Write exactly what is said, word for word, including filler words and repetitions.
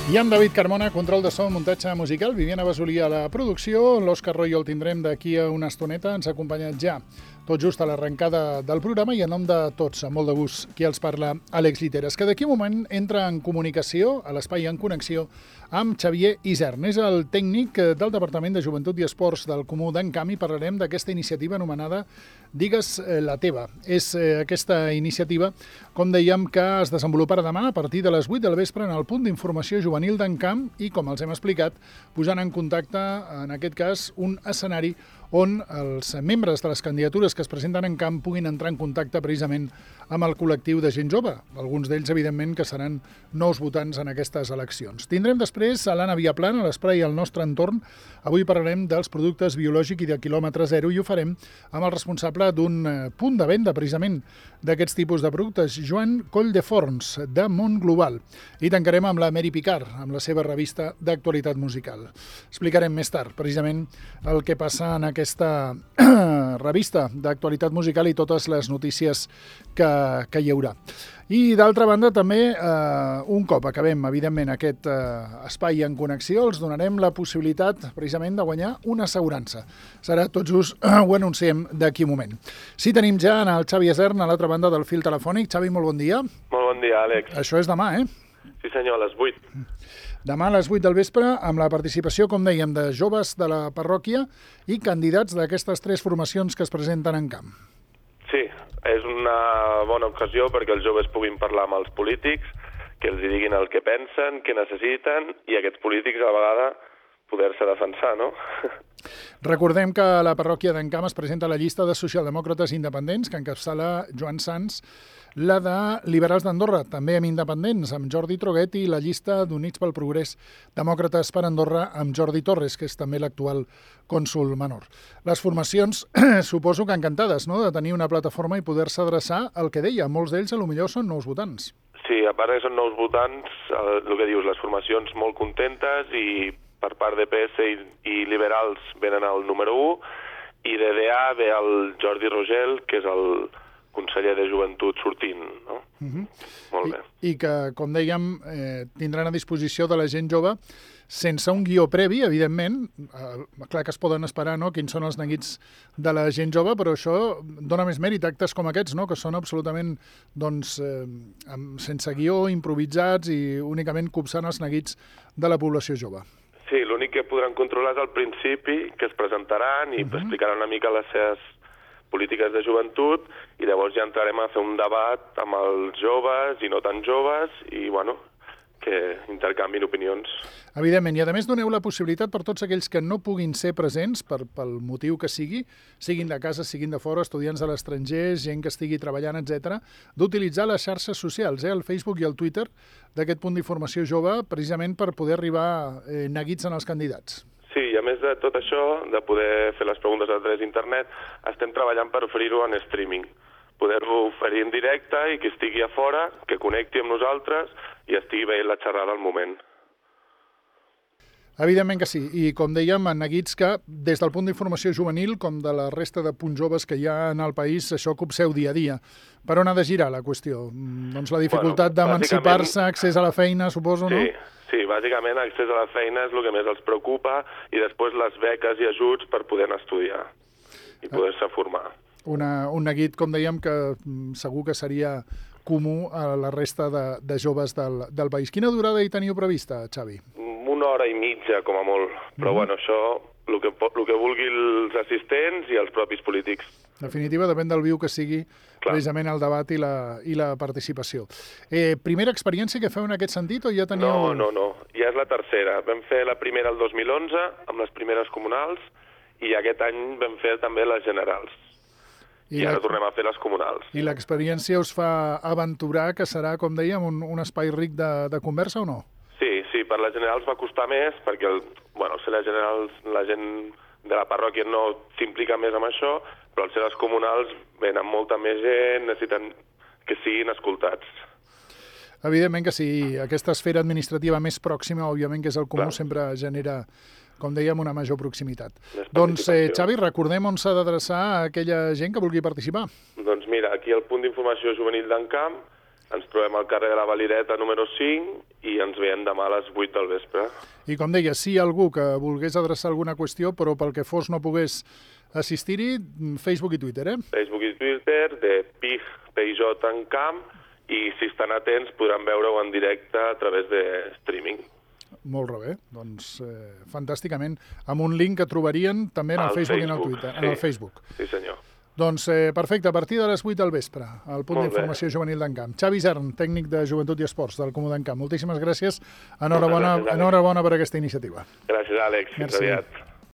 I en David Carmona, control de so, muntatge musical, Viviana Basolí a la producció, l'Òscar Royo el tindrem d'aquí a una estoneta, ens ha acompanyat ja tot just a l'arrencada del programa i en nom de tots, amb molt de gust, qui els parla, Àlex Lliteres, que d'aquí un moment entra en comunicació, a l'espai en connexió, amb Xavier Isern. És el tècnic del Departament de Joventut i Esports del Comú d'Encamp i parlarem d'aquesta iniciativa anomenada Digues la teva. És eh, aquesta iniciativa, com dèiem, que es desenvoluparà demà a partir de les vuit del vespre en el punt d'informació juvenil d'Encamp i, com els hem explicat, posant en contacte, en aquest cas, un escenari on els membres de les candidatures que es presenten en camp puguin entrar en contacte precisament amb el col·lectiu de gent jove. Alguns d'ells, evidentment, que seran nous votants en aquestes eleccions. Tindrem després a l'Anna Viaplana, a l'espai al nostre entorn. Avui parlarem dels productes biològics i de quilòmetre zero i ho farem amb el responsable d'un punt de venda, precisament, d'aquests tipus de productes, Joan Colldeforns, de Mont Global. I tancarem amb la Mary Picard, amb la seva revista d'actualitat musical. Explicarem més tard, precisament, el que passa en aquesta revista d'actualitat musical i totes les notícies que, que hi haurà. I, d'altra banda, també, eh, un cop acabem, evidentment, aquest eh, espai en connexió, els donarem la possibilitat, precisament, de guanyar una assegurança. Serà tot just, eh, ho anunciem d'aquí un moment. Sí, tenim ja en el Xavi Isern, a l'altra banda del fil telefònic. Xavi, molt bon dia. Molt bon dia, Àlex. Això és demà, eh? Sí, senyor, a les vuit. Demà a les vuit del vespre, amb la participació, com dèiem, de joves de la parròquia i candidats d'aquestes tres formacions que es presenten en camp. Sí, és una bona ocasió perquè els joves puguin parlar amb els polítics, que els diguin el que pensen, què necessiten, i aquests polítics a la vegada poder-se defensar, no? Recordem que a la parròquia d'Encamp es presenta la llista de socialdemòcrates independents que encapçala Joan Sans, la de Liberals d'Andorra, també amb independents, amb Jordi Troguet, i la llista d'Units pel Progrés Demòcrates per Andorra amb Jordi Torres, que és també l'actual cònsol menor. Les formacions, suposo que encantades, no?, de tenir una plataforma i poder-se adreçar al que deia. Molts d'ells, potser són nous votants. Sí, a part que són nous votants, el que dius, les formacions molt contentes, i per part de P S i, i Liberals venen al número u, i de D A ve el Jordi Rogel, que és el conseller de Joventut sortint, no? Uh-huh. Molt bé. I, I que, com dèiem, eh, tindran a disposició de la gent jove, sense un guió previ, evidentment, eh, clar que es poden esperar, no?, quins són els neguits de la gent jove, però això dona més mèrit, actes com aquests, no?, que són absolutament, doncs, eh, amb, sense guió, improvisats i únicament copsant els neguits de la població jove. Sí, l'únic que podran controlar és al principi, que es presentaran i uh-huh. explicaran una mica les seves polítiques de joventut, i llavors ja entrarem a fer un debat amb els joves i no tan joves, i, bueno, que intercanvin opinions. Evidentment, i a més doneu la possibilitat per tots aquells que no puguin ser presents, per, pel motiu que sigui, siguin de casa, siguin de fora, estudiants de l'estranger, gent que estigui treballant, etcètera, d'utilitzar les xarxes socials, eh, el Facebook i el Twitter, d'aquest punt d'informació jove, precisament per poder arribar eh, neguits en els candidats. Sí, i a més de tot això, de poder fer les preguntes a través d'internet, estem treballant per oferir-ho en streaming. Poder-ho oferir en directe i que estigui a fora, que connecti amb nosaltres i estigui veient la xerrada al moment. Evidentment que sí, i com dèiem, en neguits que des del punt d'informació juvenil, com de la resta de punts joves que hi ha en el país, això copseu dia a dia. Per on ha de girar la qüestió? Doncs la dificultat bueno, d'emancipar-se, accés a la feina, suposo, no? Sí, sí, bàsicament accés a la feina és el que més els preocupa, i després les beques i ajuts per poder anar a estudiar i poder-se formar. Una, un neguit, com dèiem, que segur que seria comú a la resta de, de joves del, del país. Quina durada hi teniu prevista, Xavi? Una hora i mitja, com a molt. Però, mm-hmm. bueno, això, el que, el que vulgui els assistents i els propis polítics. En definitiva, depèn del viu que sigui Clar. precisament el debat i la, i la participació. Eh, primera experiència que feu en aquest sentit o ja teniu... No, no, no. Ja és la tercera. Vam fer la primera el dos mil onze, amb les primeres comunals, i aquest any vam fer també les generals. I, I ara tornem a fer les comunals. I l'experiència us fa aventurar que serà, com dèiem, un, un espai ric de, de conversa o no? Sí, sí, per les generals va costar més, perquè, el, bueno, ser les generals, la gent de la parròquia no s'implica més amb això, però al ser les comunals venen molta més gent, necessiten que siguin escoltats. Evidentment que sí, aquesta esfera administrativa més pròxima, òbviament que és el comú, Clar. sempre genera, com dèiem, una major proximitat. Doncs, eh, Xavi, recordem on s'ha d'adreçar aquella gent que vulgui participar. Doncs mira, aquí al punt d'informació juvenil d'Encamp Ens trobem al carrer de la Valireta, número cinc, i ens veiem demà a les vuit del vespre. I com deia, si hi ha algú que volgués adreçar alguna qüestió, però pel que fos no pogués assistir-hi, Facebook i Twitter, eh? Facebook i Twitter, de P I G P I J en camp, i si estan atents podran veure-ho en directe a través de streaming. Molt bé, doncs eh, fantàsticament, amb un link que trobarien també en el Facebook, Facebook i en el Twitter, sí. en el Facebook. Sí, senyor. Doncs eh, perfecte, a partir de les vuit del vespre, al punt d'informació juvenil d'Encamp. Xavi Isern, tècnic de Joventut i Esports del Comú d'Encamp. Moltíssimes gràcies. Enhorabona, enhorabona per aquesta iniciativa. Gràcies, Àlex. Fins aviat.